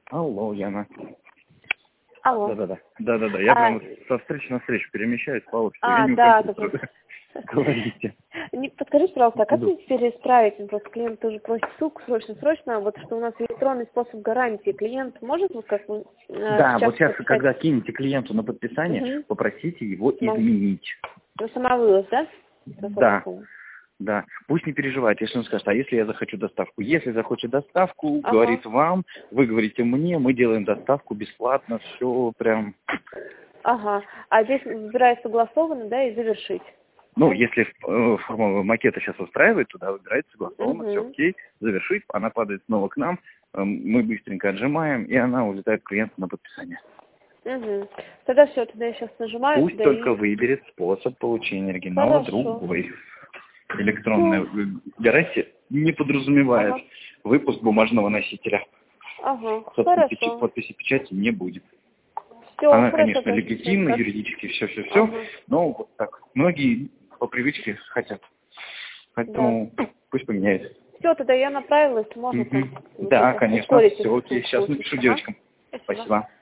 Алло, Яна. Алло. Да-да-да. Я прям со встречи на встречу перемещаюсь по офису. Да. Говорите. Подскажите, пожалуйста, а как мне теперь исправить? Просто клиент тоже просит ссылку срочно, вот что у нас электронный способ гарантии. Клиент может вот как бы Да, вот сейчас, когда кинете клиенту на подписание, попросите его изменить. Ну, самовывоз, да? Да. Пусть не переживает, если он скажет, а если я захочу доставку? Если захочет доставку, говорит вам, вы говорите мне, мы делаем доставку бесплатно, все прям. Ага. А здесь выбираю согласованно, да, и завершить. Ну, если форма макета сейчас устраивает, туда выбирается согласованно, все окей, завершить, она падает снова к нам, мы быстренько отжимаем, и она улетает к клиенту на подписание. Тогда все, тогда я сейчас нажимаю. Пусть только выберет способ получения оригинала другой. Электронная гарантия не подразумевает выпуск бумажного носителя. Подписи печати не будет. Она, конечно, легитимна, юридически все, но вот так. Многие по привычке хотят. Поэтому пусть поменяется. Все, тогда я направилась, можно. Да, конечно, все окей. Сейчас напишу девочкам. Спасибо.